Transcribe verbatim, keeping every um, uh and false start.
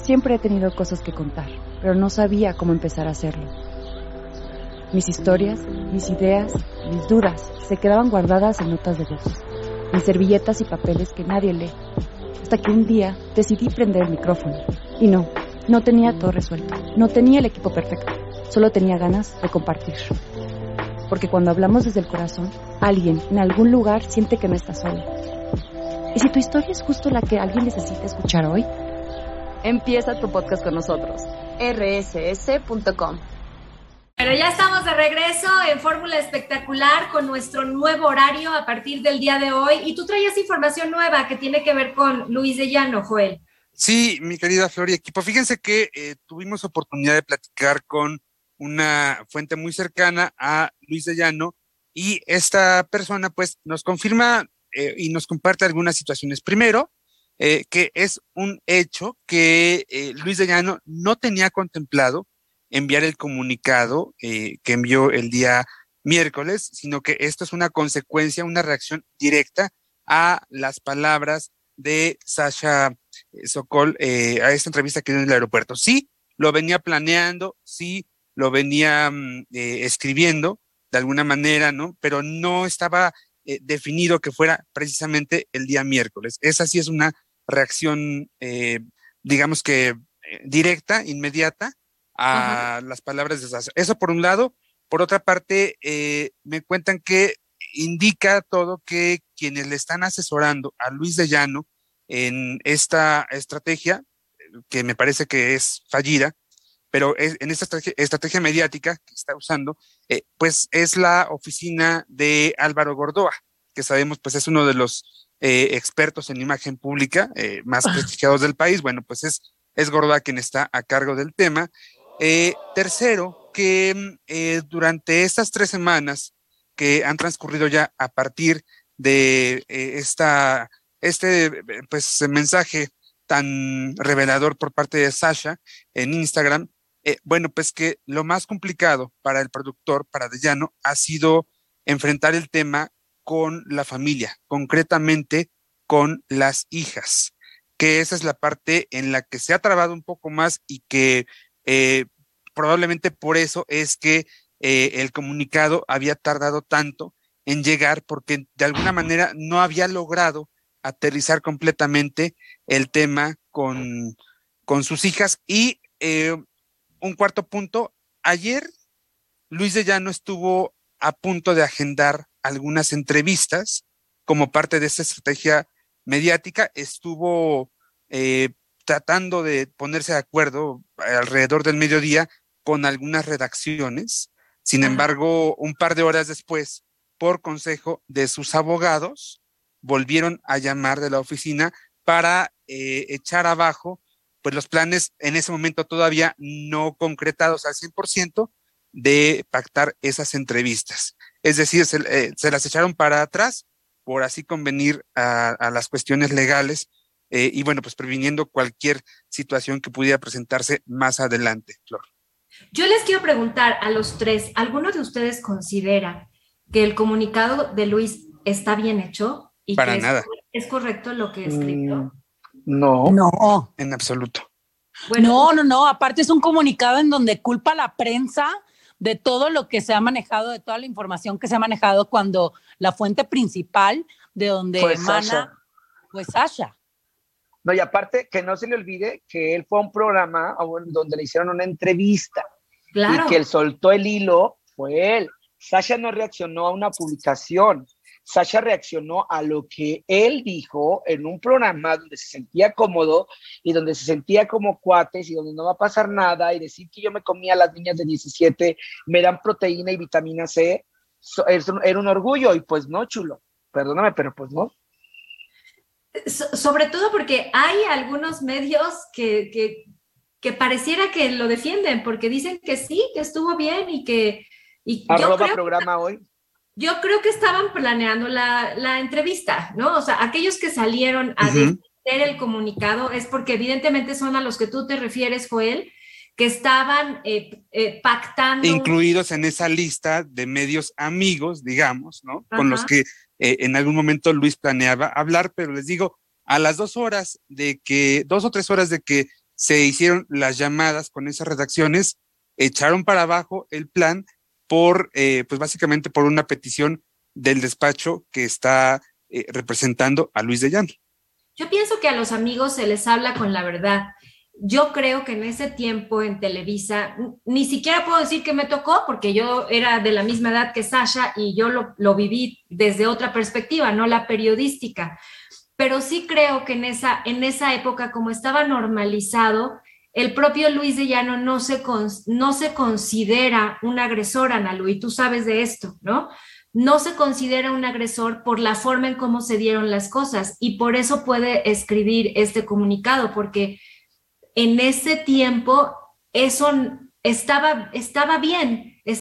Siempre he tenido cosas que contar, pero no sabía cómo empezar a hacerlo. Mis historias, mis ideas, mis dudas se quedaban guardadas en notas de voz, en servilletas y papeles que nadie lee. Hasta que un día decidí prender el micrófono. Y no, no tenía todo resuelto, no tenía el equipo perfecto, solo tenía ganas de compartir. Porque cuando hablamos desde el corazón, alguien en algún lugar siente que no está solo. ¿Y si tu historia es justo la que alguien necesita escuchar hoy? Empieza tu podcast con nosotros. erre ese ese punto com. Pero ya estamos de regreso en Fórmula Espectacular con nuestro nuevo horario a partir del día de hoy. Y tú traías información nueva que tiene que ver con Luis de Llano, Joel. Sí, mi querida Flor y equipo. Fíjense que eh, tuvimos oportunidad de platicar con una fuente muy cercana a Luis de Llano y esta persona pues nos confirma eh, y nos comparte algunas situaciones. Primero, eh, que es un hecho que eh, Luis de Llano no tenía contemplado enviar el comunicado eh, que envió el día miércoles, sino que esto es una consecuencia, una reacción directa a las palabras de Sasha Sokol eh, a esta entrevista que dio en el aeropuerto. Sí, lo venía planeando, sí, lo venía eh, escribiendo de alguna manera, ¿no? Pero no estaba eh, definido que fuera precisamente el día miércoles. Esa sí es una reacción, eh, digamos que eh, directa, inmediata, a Ajá. las palabras de Sasha. Eso por un lado. Por otra parte, eh, me cuentan que indica todo que quienes le están asesorando a Luis de Llano en esta estrategia, que me parece que es fallida, pero es, en esta estrategia, estrategia mediática que está usando, eh, pues es la oficina de Álvaro Gordoa, que sabemos pues es uno de los eh, expertos en imagen pública eh, más prestigiados del país. Bueno, pues es, es Gordoa quien está a cargo del tema. Eh, tercero, que eh, durante estas tres semanas que han transcurrido ya a partir de eh, esta, este pues, mensaje tan revelador por parte de Sasha en Instagram, eh, bueno, pues que lo más complicado para el productor, para De Llano, ha sido enfrentar el tema con la familia, concretamente con las hijas, que esa es la parte en la que se ha trabado un poco más y que Eh, probablemente por eso es que eh, el comunicado había tardado tanto en llegar, porque de alguna manera no había logrado aterrizar completamente el tema con, con sus hijas. Y eh, un cuarto punto, ayer Luis de Llano estuvo a punto de agendar algunas entrevistas como parte de esta estrategia mediática, estuvo eh, tratando de ponerse de acuerdo alrededor del mediodía con algunas redacciones. Sin Ajá. embargo, un par de horas después, por consejo de sus abogados, volvieron a llamar de la oficina para eh, echar abajo pues los planes en ese momento todavía no concretados al cien por ciento de pactar esas entrevistas. Es decir, se, eh, se las echaron para atrás por así convenir a, a las cuestiones legales eh, y bueno, pues previniendo cualquier situación que pudiera presentarse más adelante, Flor. Yo les quiero preguntar a los tres, ¿alguno de ustedes considera que el comunicado de Luis está bien hecho? Y Para que nada. Es, ¿Es correcto lo que escribió? Mm, no. No. En absoluto. Bueno, no, no, no. Aparte es un comunicado en donde culpa a la prensa de todo lo que se ha manejado, de toda la información que se ha manejado cuando la fuente principal de donde Fue emana Sasha. fue Sasha. No, y aparte que no se le olvide que él fue a un programa donde le hicieron una entrevista. Claro. Y que él soltó el hilo fue él. Sasha no reaccionó a una publicación. Sasha reaccionó a lo que él dijo en un programa donde se sentía cómodo y donde se sentía como cuates y donde no va a pasar nada, y decir que yo me comía a las niñas de diecisiete, me dan proteína y vitamina C, era un orgullo. Y pues no, chulo, perdóname, pero pues no. So, sobre todo porque hay algunos medios que, que, que pareciera que lo defienden, porque dicen que sí, que estuvo bien y que... Y Arroba yo creo programa que, hoy. Yo creo que estaban planeando la, la entrevista, ¿no? O sea, aquellos que salieron a uh-huh. defender el comunicado es porque evidentemente son a los que tú te refieres, Joel, que estaban eh, eh, pactando... Incluidos en esa lista de medios amigos, digamos, ¿no? Ajá. Con los que eh, en algún momento Luis planeaba hablar, pero les digo, a las dos horas de que, dos o tres horas de que se hicieron las llamadas con esas redacciones, echaron para abajo el plan por, eh, pues básicamente por una petición del despacho que está eh, representando a Luis de Llano. Yo pienso que a los amigos se les habla con la verdad. Yo creo que en ese tiempo en Televisa, ni siquiera puedo decir que me tocó, porque yo era de la misma edad que Sasha y yo lo, lo viví desde otra perspectiva, no la periodística. Pero sí creo que en esa, en esa época, como estaba normalizado, el propio Luis de Llano no se, con, no se considera un agresor, Ana Lu, y tú sabes de esto, ¿no? No se considera un agresor por la forma en cómo se dieron las cosas, y por eso puede escribir este comunicado, porque en ese tiempo eso estaba, estaba bien.